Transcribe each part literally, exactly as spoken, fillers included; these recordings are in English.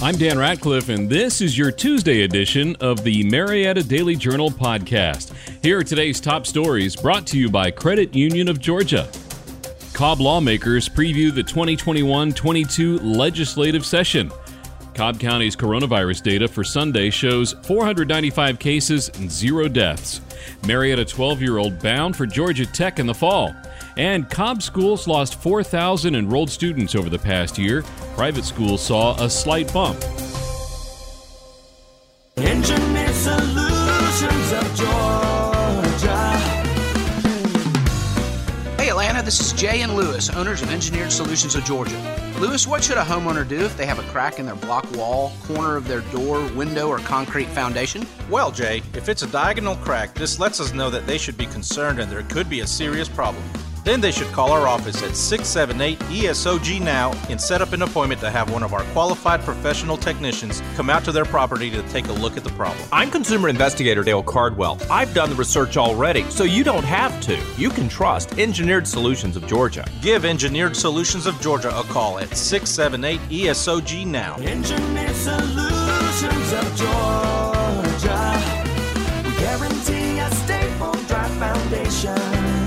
I'm Dan Ratcliffe, and this is your Tuesday edition of the Marietta Daily Journal podcast. Here are today's top stories brought to you by Credit Union of Georgia. Cobb lawmakers preview the twenty twenty-one twenty-two legislative session. Cobb County's coronavirus data for Sunday shows four hundred ninety-five cases and zero deaths. Marietta twelve-year-old bound for Georgia Tech in the fall. And Cobb schools lost four thousand enrolled students over the past year. Private schools saw a slight bump. Engineered Solutions of Georgia. Hey Atlanta, this is Jay and Lewis, owners of Engineered Solutions of Georgia. Lewis, what should a homeowner do if they have a crack in their block wall, corner of their door, window, or concrete foundation? Well, Jay, if it's a diagonal crack, this lets us know that they should be concerned and there could be a serious problem. Then they should call our office at six seven eight E S O G now and set up an appointment to have one of our qualified professional technicians come out to their property to take a look at the problem. I'm consumer investigator Dale Cardwell. I've done the research already, so you don't have to. You can trust Engineered Solutions of Georgia. Give Engineered Solutions of Georgia a call at six seven eight E S O G now. Engineered Solutions of Georgia. We guarantee a stable, dry foundation.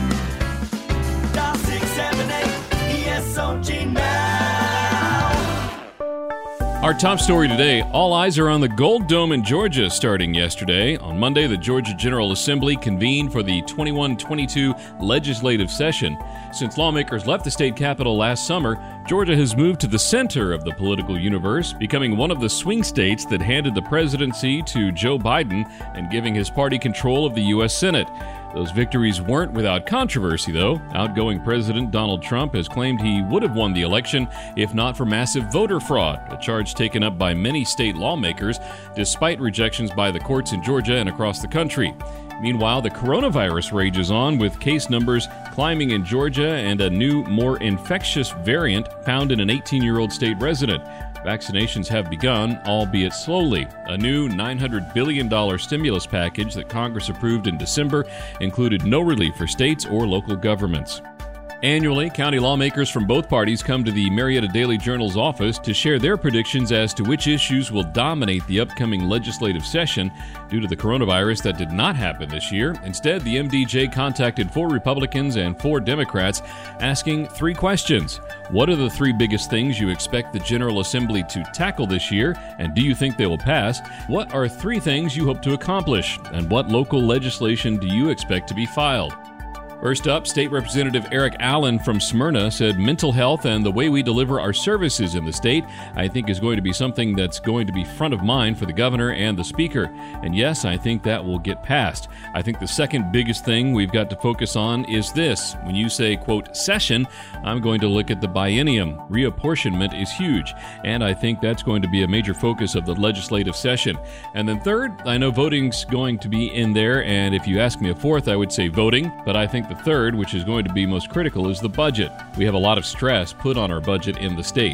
Our top story today, all eyes are on the Gold Dome in Georgia starting yesterday. On Monday, the Georgia General Assembly convened for the twenty-one twenty-two legislative session. Since lawmakers left the state capitol last summer, Georgia has moved to the center of the political universe, becoming one of the swing states that handed the presidency to Joe Biden and giving his party control of the U S Senate. Those victories weren't without controversy, though. Outgoing President Donald Trump has claimed he would have won the election if not for massive voter fraud, a charge taken up by many state lawmakers, despite rejections by the courts in Georgia and across the country. Meanwhile, the coronavirus rages on, with case numbers climbing in Georgia and a new, more infectious variant found in an eighteen-year-old state resident. Vaccinations have begun, albeit slowly. A new nine hundred billion dollars stimulus package that Congress approved in December included no relief for states or local governments. Annually, county lawmakers from both parties come to the Marietta Daily Journal's office to share their predictions as to which issues will dominate the upcoming legislative session. Due to the coronavirus, that did not happen this year. Instead, the M D J contacted four Republicans and four Democrats, asking three questions. What are the three biggest things you expect the General Assembly to tackle this year, and do you think they will pass? What are three things you hope to accomplish, and what local legislation do you expect to be filed? First up, State Representative Eric Allen from Smyrna said mental health and the way we deliver our services in the state, I think, is going to be something that's going to be front of mind for the governor and the speaker. And yes, I think that will get passed. I think the second biggest thing we've got to focus on is this. When you say, quote, session, I'm going to look at the biennium. Reapportionment is huge, and I think that's going to be a major focus of the legislative session. And then third, I know voting's going to be in there, and if you ask me a fourth, I would say voting, but I think the third, which is going to be most critical, is the budget. We have a lot of stress put on our budget in the state.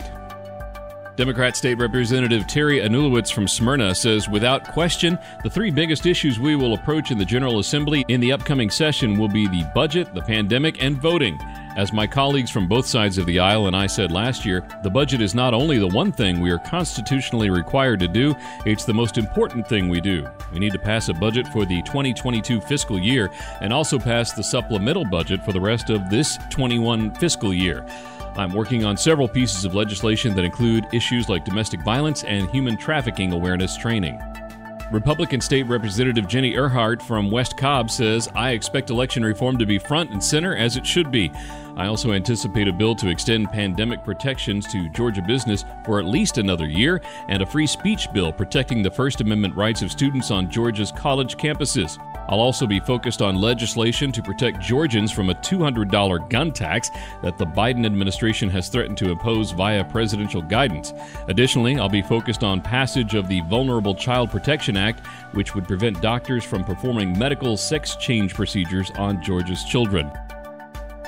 Democrat State Representative Terry Anulewicz from Smyrna says, without question, the three biggest issues we will approach in the General Assembly in the upcoming session will be the budget, the pandemic, and voting. As my colleagues from both sides of the aisle and I said last year, the budget is not only the one thing we are constitutionally required to do, it's the most important thing we do. We need to pass a budget for the twenty twenty-two fiscal year and also pass the supplemental budget for the rest of this twenty-one fiscal year. I'm working on several pieces of legislation that include issues like domestic violence and human trafficking awareness training. Republican State Representative Jenny Earhart from West Cobb says, I expect election reform to be front and center as it should be. I also anticipate a bill to extend pandemic protections to Georgia business for at least another year and a free speech bill protecting the First Amendment rights of students on Georgia's college campuses. I'll also be focused on legislation to protect Georgians from a two hundred dollars gun tax that the Biden administration has threatened to impose via presidential guidance. Additionally, I'll be focused on passage of the Vulnerable Child Protection Act, which would prevent doctors from performing medical sex change procedures on Georgia's children.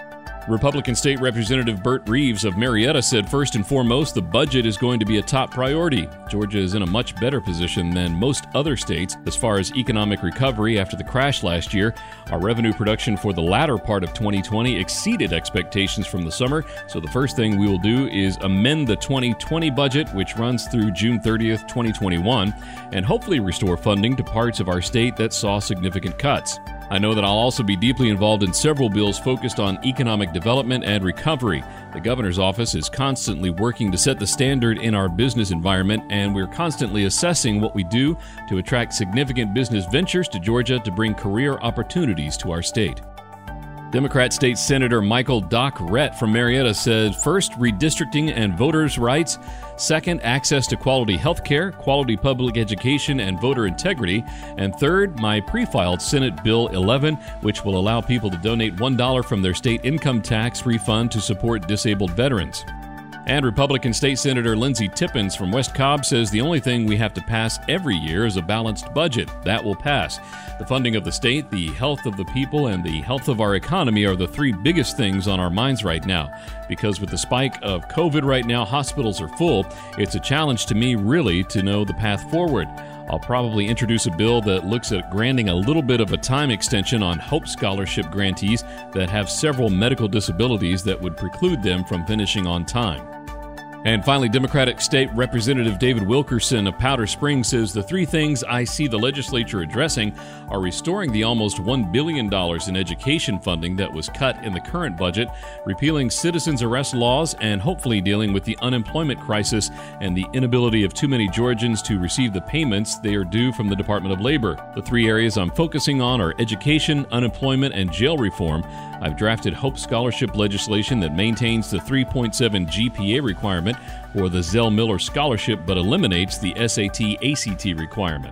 Republican State Representative Burt Reeves of Marietta said first and foremost the budget is going to be a top priority. Georgia is in a much better position than most other states as far as economic recovery after the crash last year. Our revenue production for the latter part of twenty twenty exceeded expectations from the summer, so the first thing we will do is amend the twenty twenty budget, which runs through June thirtieth, twenty twenty-one, and hopefully restore funding to parts of our state that saw significant cuts. I know that I'll also be deeply involved in several bills focused on economic development and recovery. The governor's office is constantly working to set the standard in our business environment, and we're constantly assessing what we do to attract significant business ventures to Georgia to bring career opportunities to our state. Democrat State Senator Michael Doc Rett from Marietta said, first, redistricting and voters' rights. Second, access to quality health care, quality public education, and voter integrity. And third, my pre-filed Senate Bill eleven, which will allow people to donate one dollar from their state income tax refund to support disabled veterans. And Republican State Senator Lindsey Tippins from West Cobb says the only thing we have to pass every year is a balanced budget. That will pass. The funding of the state, the health of the people, and the health of our economy are the three biggest things on our minds right now. Because with the spike of COVID right now, hospitals are full. It's a challenge to me, really, to know the path forward. I'll probably introduce a bill that looks at granting a little bit of a time extension on Hope Scholarship grantees that have several medical disabilities that would preclude them from finishing on time. And finally, Democratic State Representative David Wilkerson of Powder Springs says the three things I see the legislature addressing are restoring the almost one billion dollars in education funding that was cut in the current budget, repealing citizens arrest laws, and hopefully dealing with the unemployment crisis and the inability of too many Georgians to receive the payments they are due from the Department of Labor. The three areas I'm focusing on are education, unemployment, and jail reform. I've drafted Hope Scholarship legislation that maintains the three point seven G P A requirement for the Zell Miller Scholarship but eliminates the S A T A C T requirement.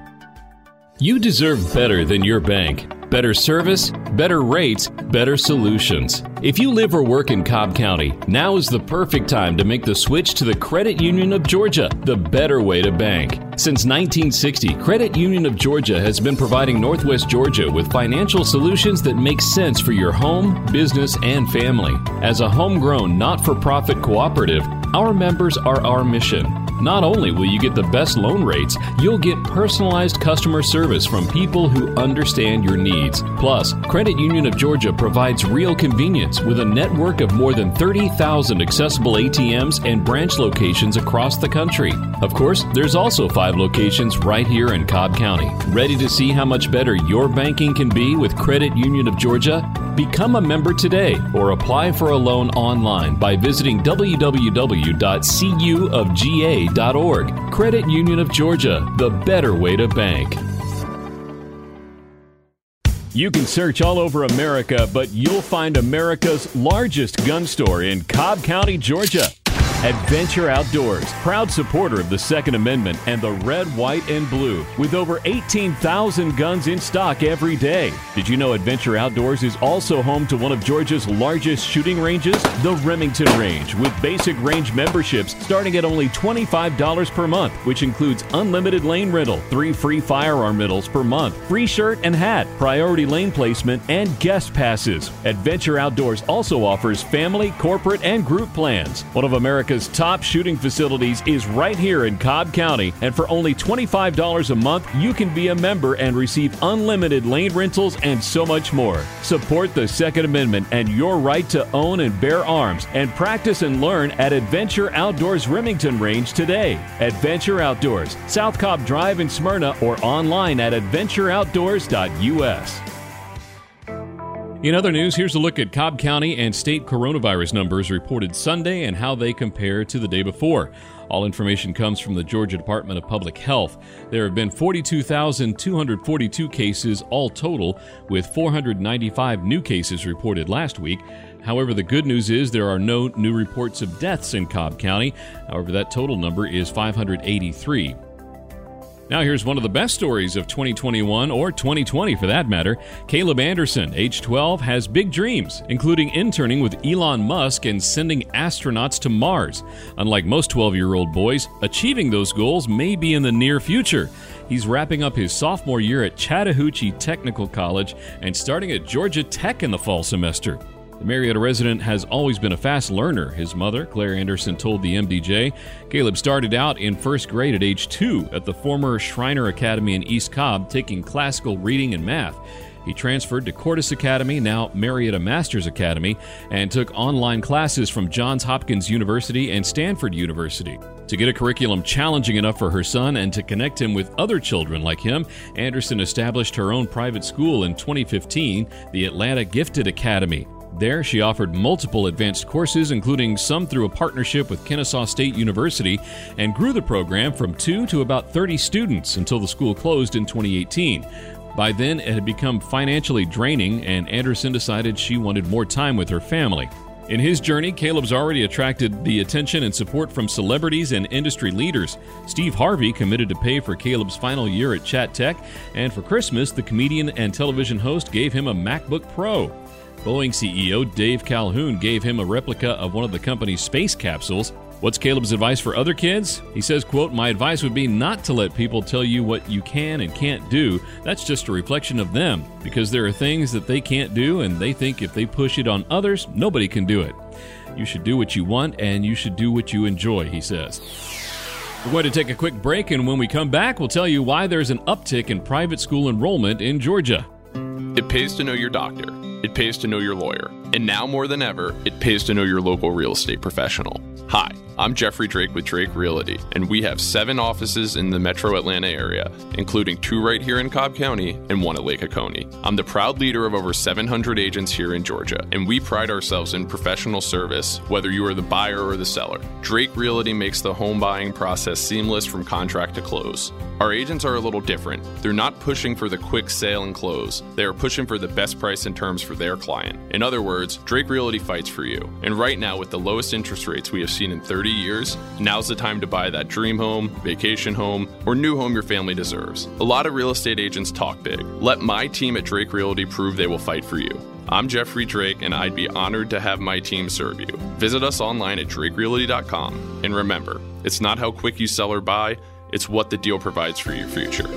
You deserve better than your bank. Better service, better rates, better solutions. If you live or work in Cobb County, now is the perfect time to make the switch to the Credit Union of Georgia, the better way to bank. Since nineteen sixty, Credit Union of Georgia has been providing Northwest Georgia with financial solutions that make sense for your home, business, and family. As a homegrown, not-for-profit cooperative, our members are our mission. Not only will you get the best loan rates, you'll get personalized customer service from people who understand your needs. Plus, Credit Union of Georgia provides real convenience with a network of more than thirty thousand accessible A T Ms and branch locations across the country. Of course, there's also five locations right here in Cobb County. Ready to see how much better your banking can be with Credit Union of Georgia? Become a member today or apply for a loan online by visiting w w w dot c u of g a dot org. Credit Union of Georgia, the better way to bank. You can search all over America, but you'll find America's largest gun store in Cobb County, Georgia. Adventure Outdoors, proud supporter of the Second Amendment and the red, white, and blue, with over eighteen thousand guns in stock every day. Did you know Adventure Outdoors is also home to one of Georgia's largest shooting ranges, the Remington Range, with basic range memberships starting at only twenty-five dollars per month, which includes unlimited lane rental, three free firearm rentals per month, free shirt and hat, priority lane placement, and guest passes. Adventure Outdoors also offers family, corporate, and group plans. One of America's top shooting facilities is right here in Cobb County, and for only twenty-five dollars a month, you can be a member and receive unlimited lane rentals and so much more. Support the Second Amendment and your right to own and bear arms, and practice and learn at Adventure Outdoors Remington Range today. Adventure Outdoors, South Cobb Drive in Smyrna, or online at adventure outdoors dot u s. In other news, here's a look at Cobb County and state coronavirus numbers reported Sunday and how they compare to the day before. All information comes from the Georgia Department of Public Health. There have been forty-two thousand two hundred forty-two cases all total, with four hundred ninety-five new cases reported last week. However, the good news is there are no new reports of deaths in Cobb County. However, that total number is five hundred eighty-three. Now here's one of the best stories of twenty twenty-one, or twenty twenty for that matter. Caleb Anderson, age twelve, has big dreams, including interning with Elon Musk and sending astronauts to Mars. Unlike most twelve-year-old boys, achieving those goals may be in the near future. He's wrapping up his sophomore year at Chattahoochee Technical College and starting at Georgia Tech in the fall semester. The Marietta resident has always been a fast learner. His mother, Claire Anderson, told the M D J. Caleb started out in first grade at age two at the former Schreiner Academy in East Cobb, taking classical reading and math. He transferred to Cordis Academy, now Marietta Masters Academy, and took online classes from Johns Hopkins University and Stanford University. To get a curriculum challenging enough for her son and to connect him with other children like him, Anderson established her own private school in twenty fifteen, the Atlanta Gifted Academy. There, she offered multiple advanced courses, including some through a partnership with Kennesaw State University, and grew the program from two to about thirty students until the school closed in twenty eighteen. By then, it had become financially draining, and Anderson decided she wanted more time with her family. In his journey, Caleb's already attracted the attention and support from celebrities and industry leaders. Steve Harvey committed to pay for Caleb's final year at Chat Tech, and for Christmas, the comedian and television host gave him a MacBook Pro. Boeing C E O Dave Calhoun gave him a replica of one of the company's space capsules. What's Caleb's advice for other kids? He says, quote, "My advice would be not to let people tell you what you can and can't do. That's just a reflection of them, because there are things that they can't do, and they think if they push it on others, nobody can do it. You should do what you want, and you should do what you enjoy," he says. We're going to take a quick break, and when we come back, we'll tell you why there's an uptick in private school enrollment in Georgia. It pays to know your doctor. It pays to know your lawyer. And now more than ever, it pays to know your local real estate professional. Hi, I'm Jeffrey Drake with Drake Realty, and we have seven offices in the metro Atlanta area, including two right here in Cobb County and one at Lake Oconee. I'm the proud leader of over seven hundred agents here in Georgia, and we pride ourselves in professional service, whether you are the buyer or the seller. Drake Realty makes the home buying process seamless from contract to close. Our agents are a little different. They're not pushing for the quick sale and close. They are pushing for the best price and terms for their client. In other words, Drake Realty fights for you. And right now, with the lowest interest rates we have seen in thirty years, now's the time to buy that dream home, vacation home, or new home your family deserves. A lot of real estate agents talk big. Let my team at Drake Realty prove they will fight for you. I'm Jeffrey Drake, and I'd be honored to have my team serve you. Visit us online at drake realty dot com. And remember, it's not how quick you sell or buy, it's what the deal provides for your future.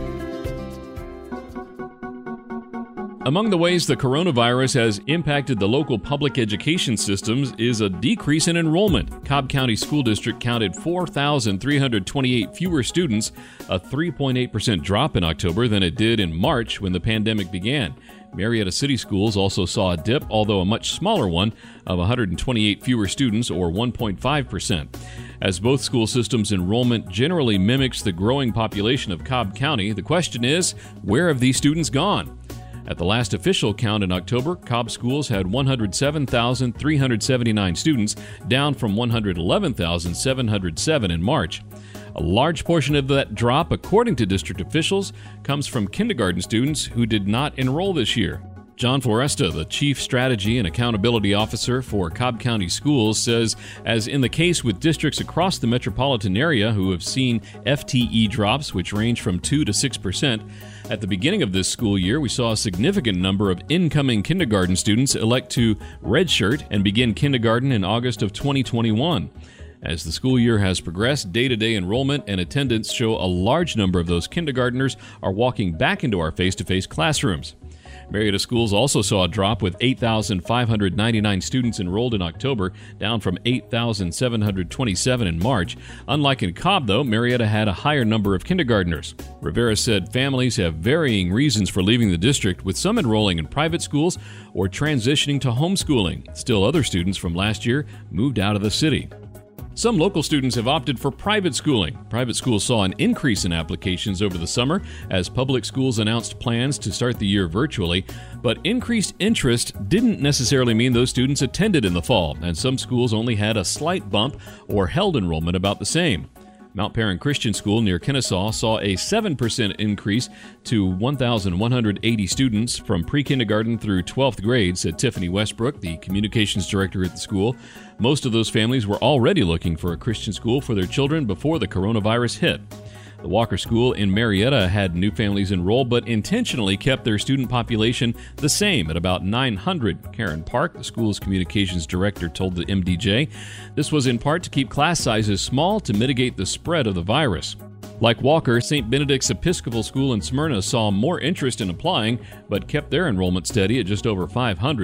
Among the ways the coronavirus has impacted the local public education systems is a decrease in enrollment. Cobb County School District counted four thousand three hundred twenty-eight fewer students, a three point eight percent drop in October than it did in March when the pandemic began. Marietta City Schools also saw a dip, although a much smaller one, of one hundred twenty-eight fewer students, or one point five percent. As both school systems' enrollment generally mimics the growing population of Cobb County, the question is, where have these students gone? At the last official count in October, Cobb schools had one hundred seven thousand three hundred seventy-nine students, down from one hundred eleven thousand seven hundred seven in March. A large portion of that drop, according to district officials, comes from kindergarten students who did not enroll this year. John Floresta, the Chief Strategy and Accountability Officer for Cobb County Schools, says, as in the case with districts across the metropolitan area who have seen F T E drops, which range from two to six percent, at the beginning of this school year, we saw a significant number of incoming kindergarten students elect to redshirt and begin kindergarten in August of twenty twenty-one. As the school year has progressed, day-to-day enrollment and attendance show a large number of those kindergartners are walking back into our face-to-face classrooms. Marietta Schools also saw a drop with eight thousand five hundred ninety-nine students enrolled in October, down from eight thousand seven hundred twenty-seven in March. Unlike in Cobb, though, Marietta had a higher number of kindergartners. Rivera said families have varying reasons for leaving the district, with some enrolling in private schools or transitioning to homeschooling. Still, other students from last year moved out of the city. Some local students have opted for private schooling. Private schools saw an increase in applications over the summer as public schools announced plans to start the year virtually, but increased interest didn't necessarily mean those students attended in the fall, and some schools only had a slight bump or held enrollment about the same. Mount Perrin Christian School near Kennesaw saw a seven percent increase to one thousand one hundred eighty students from pre-kindergarten through twelfth grade, said Tiffany Westbrook, the communications director at the school. Most of those families were already looking for a Christian school for their children before the coronavirus hit. The Walker School in Marietta had new families enroll, but intentionally kept their student population the same at about nine hundred. Karen Park, the school's communications director, told the M D J this was in part to keep class sizes small to mitigate the spread of the virus. Like Walker, Saint Benedict's Episcopal School in Smyrna saw more interest in applying, but kept their enrollment steady at just over five hundred.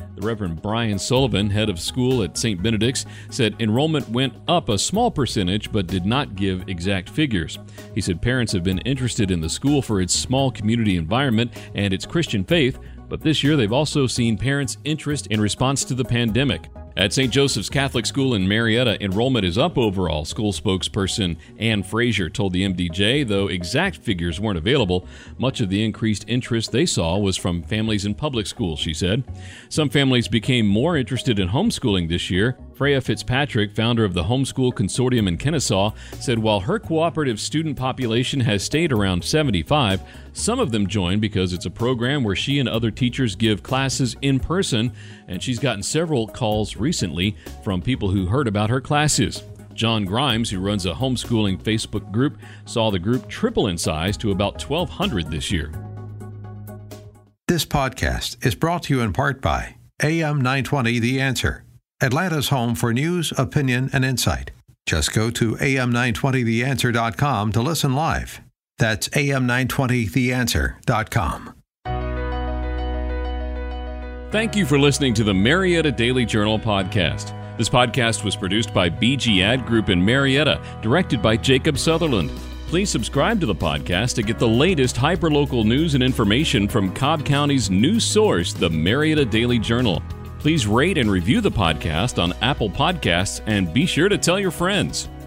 The Reverend Brian Sullivan, head of school at Saint Benedict's, said enrollment went up a small percentage but did not give exact figures. He said parents have been interested in the school for its small community environment and its Christian faith, but this year they've also seen parents' interest in response to the pandemic. At Saint Joseph's Catholic School in Marietta, enrollment is up overall, school spokesperson Ann Frazier told the M D J, though exact figures weren't available. Much of the increased interest they saw was from families in public schools, she said. Some families became more interested in homeschooling this year. Freya Fitzpatrick, founder of the Homeschool Consortium in Kennesaw, said while her cooperative student population has stayed around seventy-five, some of them joined because it's a program where she and other teachers give classes in person, and she's gotten several calls recently from people who heard about her classes. John Grimes, who runs a homeschooling Facebook group, saw the group triple in size to about twelve hundred this year. This podcast is brought to you in part by A M nine twenty The Answer, Atlanta's home for news, opinion, and insight. Just go to A M nine twenty the answer dot com to listen live. That's A M nine twenty the answer dot com. Thank you for listening to the Marietta Daily Journal podcast. This podcast was produced by B G Ad Group in Marietta, directed by Jacob Sutherland. Please subscribe to the podcast to get the latest hyperlocal news and information from Cobb County's news source, the Marietta Daily Journal. Please rate and review the podcast on Apple Podcasts and be sure to tell your friends.